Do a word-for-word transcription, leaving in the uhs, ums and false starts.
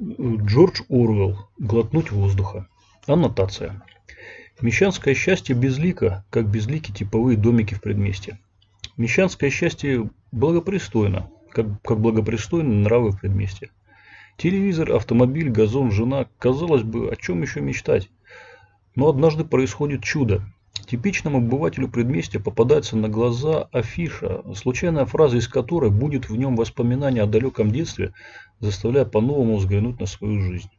Джордж Оруэлл. Глотнуть воздуха. Аннотация. Мещанское счастье безлико, как безлики типовые домики в предместье. Мещанское счастье благопристойно, как, как благопристойны нравы в предместье. Телевизор, автомобиль, газон, жена. Казалось бы, о чем еще мечтать? Но однажды происходит чудо. Типичному обывателю предместья попадается на глаза афиша, случайная фраза из которой будет в нем воспоминание о далеком детстве, заставляя по-новому взглянуть на свою жизнь.